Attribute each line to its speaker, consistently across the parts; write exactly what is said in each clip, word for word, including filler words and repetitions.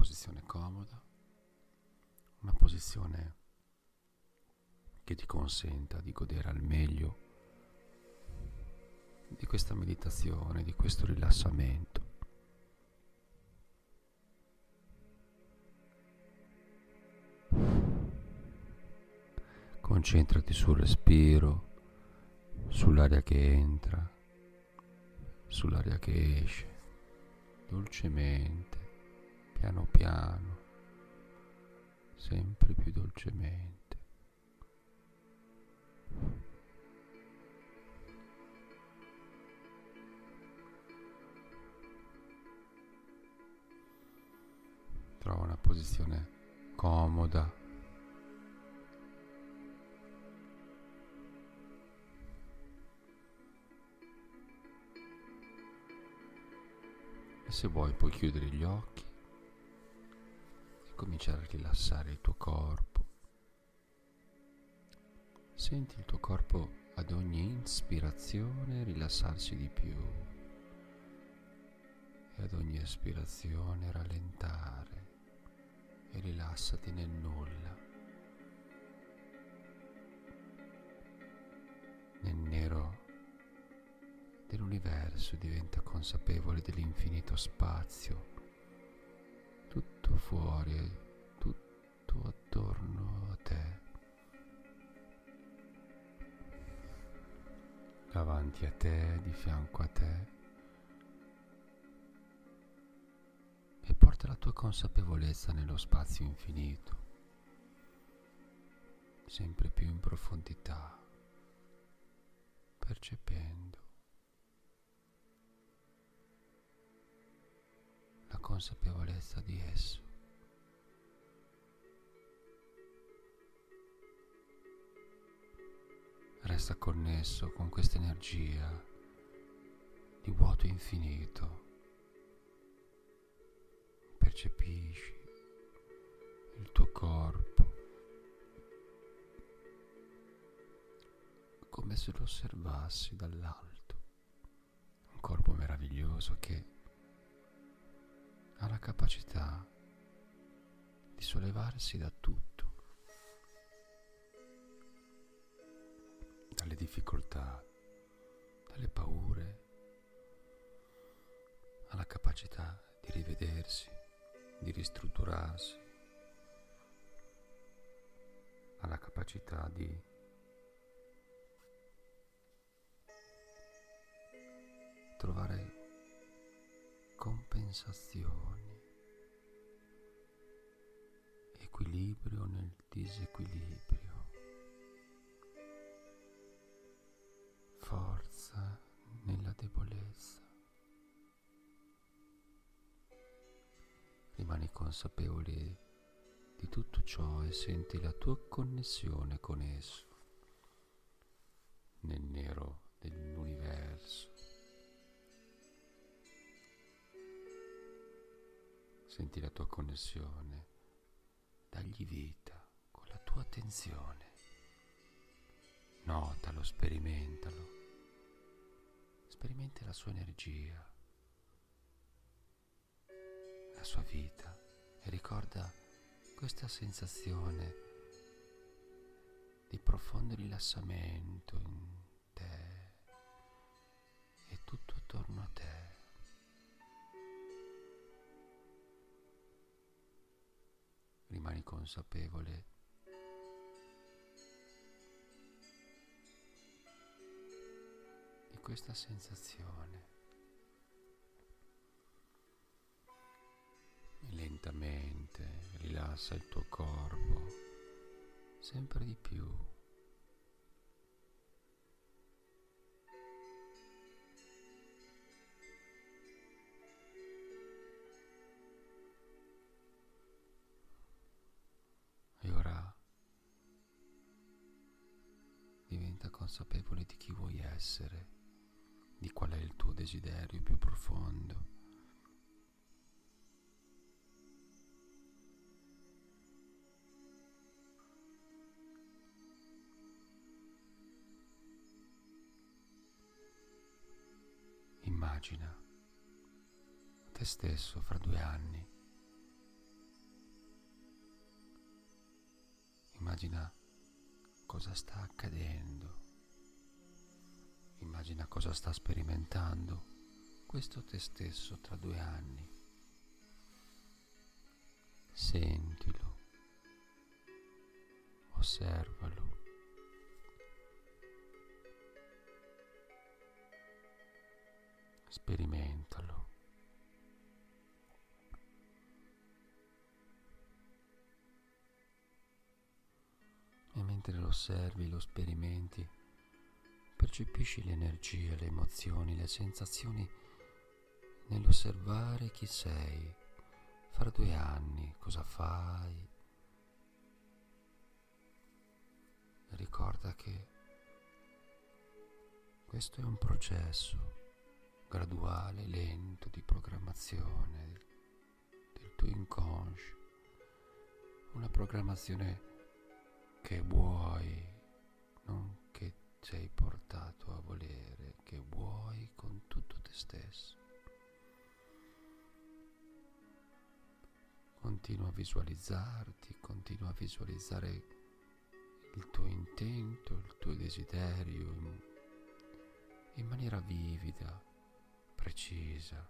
Speaker 1: posizione comoda, una posizione che ti consenta di godere al meglio di questa meditazione, di questo rilassamento. Concentrati sul respiro, sull'aria che entra, sull'aria che esce, dolcemente, piano piano, sempre più dolcemente. Trova una posizione comoda. E se vuoi puoi chiudere gli occhi e cominciare a rilassare il tuo corpo. Senti il tuo corpo ad ogni ispirazione rilassarsi di più e ad ogni espirazione rallentare, e rilassati nel nulla, nel nero dell'universo. Diventa consapevole dell'infinito spazio, tutto fuori, tutto attorno a te, davanti a te, di fianco a te, e porta la tua consapevolezza nello spazio infinito, sempre più in profondità, percependo la consapevolezza di esso. Resta connesso con questa energia di vuoto infinito. Percepisci il tuo corpo come se lo osservassi dall'alto. Un corpo meraviglioso che ha la capacità di sollevarsi da tutto, dalle difficoltà, dalle paure, ha la capacità di rivedersi, di ristrutturarsi, ha la capacità di trovare compensazioni, equilibrio nel disequilibrio, forza nella debolezza. Rimani consapevole di tutto ciò e senti la tua connessione con esso, nel nero dell'universo. Senti la tua connessione, dagli vita con la tua attenzione. Notalo, sperimentalo. Sperimenta la sua energia, la sua vita, e ricorda questa sensazione di profondo rilassamento in te e tutto attorno a te. Rimani consapevole di questa sensazione. E lentamente rilassa il tuo corpo sempre di più. E ora diventa consapevole di chi vuoi essere, di qual è il tuo desiderio più profondo. Immagina te stesso fra due anni immagina cosa sta accadendo, immagina cosa sta sperimentando questo te stesso tra due anni. Sentilo, osservalo. Sperimentalo. E mentre lo osservi, lo sperimenti, percepisci l'energia, le emozioni, le sensazioni nell'osservare chi sei fra due anni, cosa fai. Ricorda che questo è un processo graduale, lento di programmazione del tuo inconscio, una programmazione che vuoi, non che sei portato a volere, che vuoi con tutto te stesso. Continua a visualizzarti, continua a visualizzare il tuo intento, il tuo desiderio in, in maniera vivida, precisa,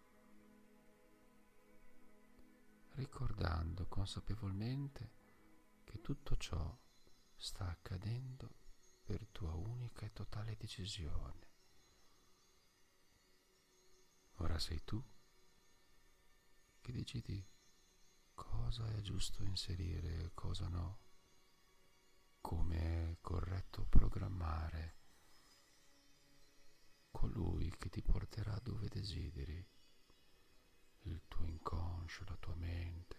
Speaker 1: ricordando consapevolmente che tutto ciò sta accadendo per tua unica e totale decisione. Ora sei tu che decidi cosa è giusto inserire e cosa no, come è corretto programmare colui che ti porterà dove desideri, il tuo inconscio, la tua mente.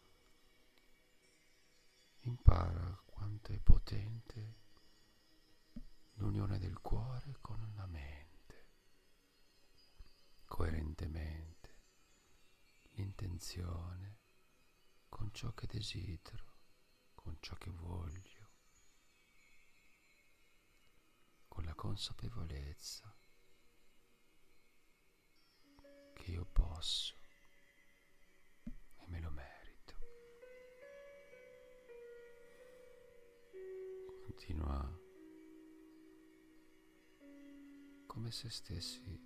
Speaker 1: Impara quanto è potente l'unione del cuore con la mente, coerentemente, l'intenzione con ciò che desidero, con ciò che voglio, con la consapevolezza che io posso e me lo merito. Continua come se stessi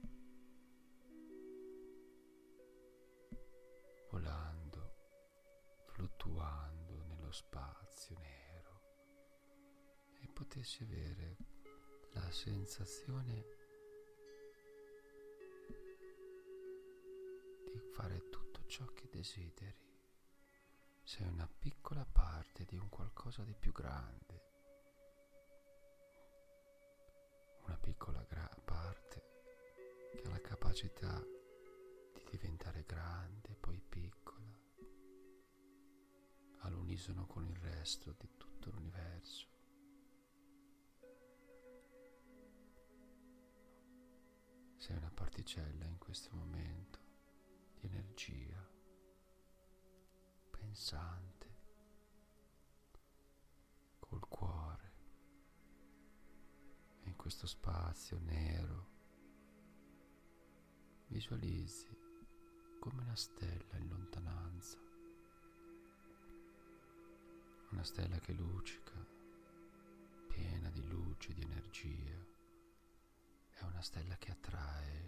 Speaker 1: volando, fluttuando nello spazio nero e potessi avere la sensazione di fare tutto ciò che desideri. Sei una piccola parte di un qualcosa di più grande, una piccola gra- parte che ha la capacità di diventare grande, poi piccola, all'unisono con il resto di tutto l'universo. Sei una particella in questo momento di energia pensante, col cuore, e in questo spazio nero visualizzi come una stella in lontananza, una stella che luccica, piena di luce, di energia. È una stella che attrae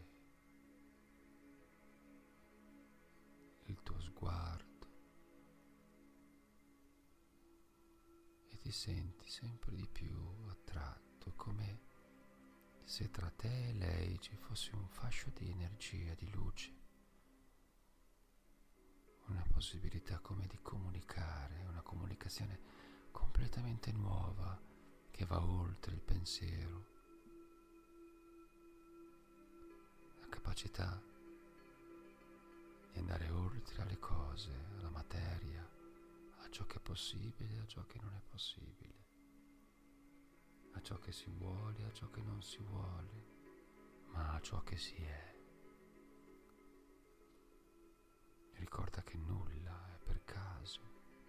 Speaker 1: il tuo sguardo e ti senti sempre di più attratto, come se tra te e lei ci fosse un fascio di energia, di luce, una possibilità come di comunicare, una comunicazione completamente nuova che va oltre il pensiero, la capacità di andare oltre alle cose, alla materia, a ciò che è possibile e a ciò che non è possibile, a ciò che si vuole e a ciò che non si vuole, ma a ciò che si è. Ricorda che nulla è per caso.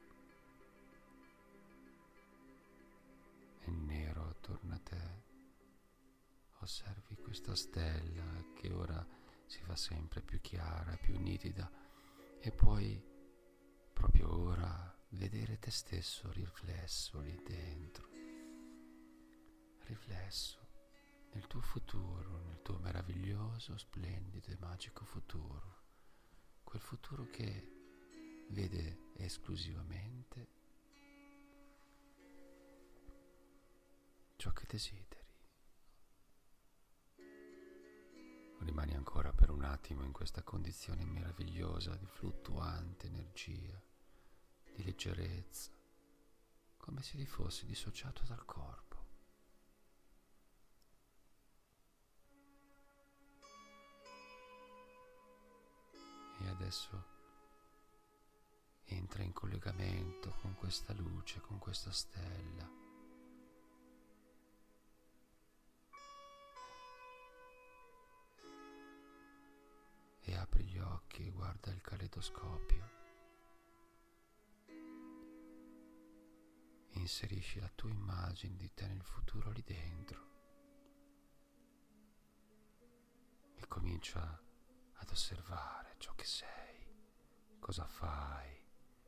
Speaker 1: È nero attorno a te. Osservi questa stella che ora si fa sempre più chiara, più nitida, e poi proprio ora vedere te stesso riflesso lì dentro, riflesso nel tuo futuro, nel tuo meraviglioso, splendido e magico futuro, quel futuro che vede esclusivamente ciò che desideri. Rimani ancora per un attimo in questa condizione meravigliosa di fluttuante energia, di leggerezza, come se ti fossi dissociato dal corpo. E adesso entra in collegamento con questa luce, con questa stella. E apri gli occhi e guarda il caleidoscopio. Inserisci la tua immagine di te nel futuro lì dentro e comincia ad osservare ciò che sei, cosa fai,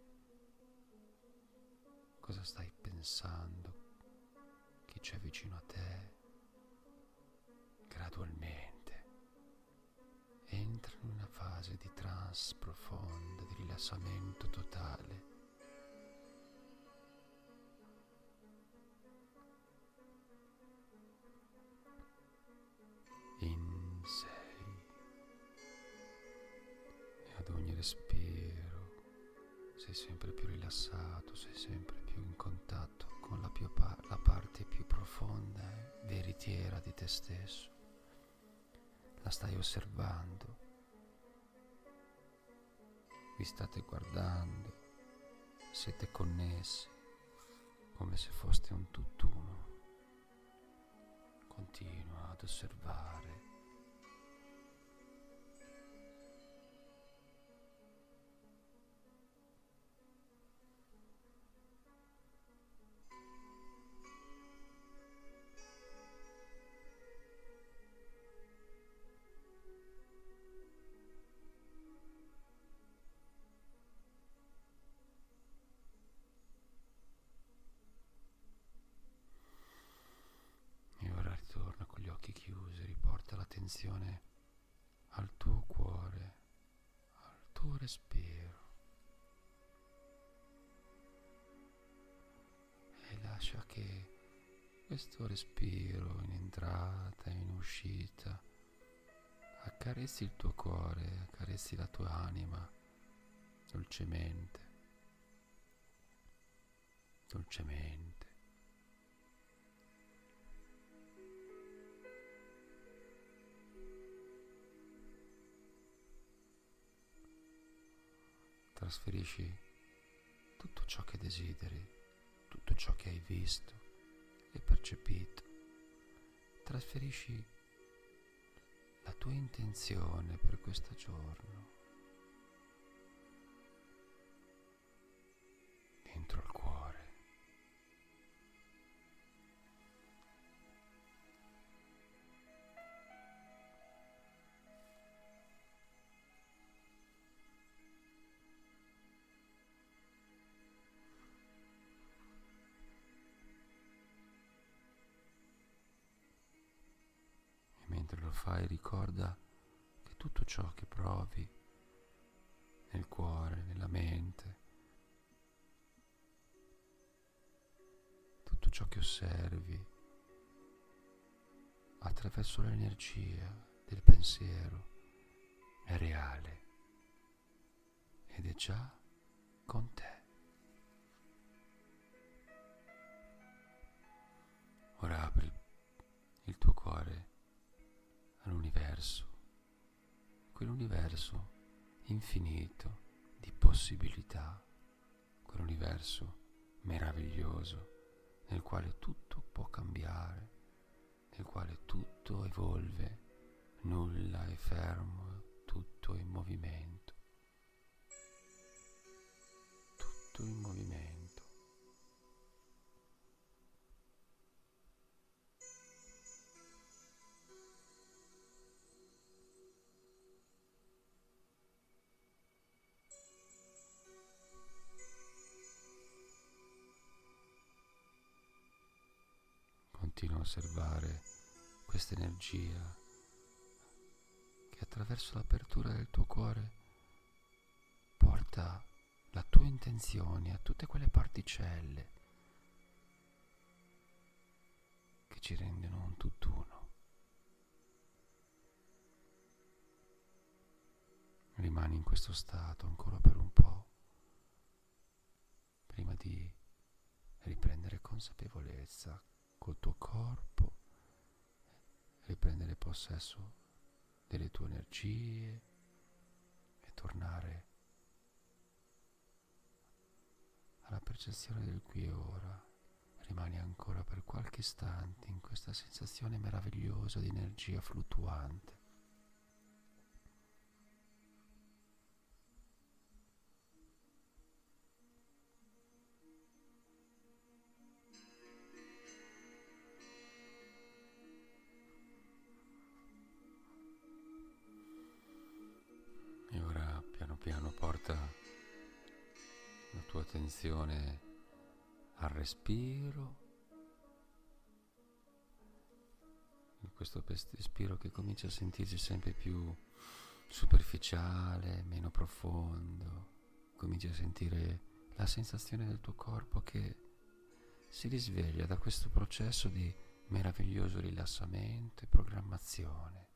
Speaker 1: cosa stai pensando, chi c'è vicino a te. Gradualmente entra in una fase di trance profonda, di rilassamento totale. In sei, e ad ogni respiro sei sempre più rilassato, sei sempre più in contatto con la, più pa- la parte più profonda e veritiera di te stesso. La stai osservando, vi state guardando, siete connessi come se foste un tutt'uno. Continua ad osservare. E ora ritorna con gli occhi chiusi, riporta l'attenzione al tuo cuore, al tuo respiro e lascia che questo respiro in entrata e in uscita accarezzi il tuo cuore, accarezzi la tua anima dolcemente, dolcemente. Trasferisci tutto ciò che desideri, tutto ciò che hai visto e percepito. Trasferisci la tua intenzione per questo giorno dentro al cuore. Mentre lo fai, ricorda che tutto ciò che provi nel cuore, nella mente, tutto ciò che osservi attraverso l'energia del pensiero è reale ed è già con te. Ora apri il tuo cuore all'universo, quell'universo infinito di possibilità, quell'universo meraviglioso nel quale tutto può cambiare, nel quale tutto evolve, nulla è fermo, tutto è in movimento, tutto in movimento. Continua a osservare questa energia che attraverso l'apertura del tuo cuore porta la tua intenzione a tutte quelle particelle che ci rendono un tutt'uno. Rimani in questo stato ancora per un po', prima di riprendere consapevolezza col tuo corpo, riprendere possesso delle tue energie e tornare alla percezione del qui e ora. Rimani ancora per qualche istante in questa sensazione meravigliosa di energia fluttuante. E ora piano piano porta la tua attenzione al respiro, in questo respiro che comincia a sentirsi sempre più superficiale, meno profondo. Cominci a sentire la sensazione del tuo corpo che si risveglia da questo processo di meraviglioso rilassamento e programmazione.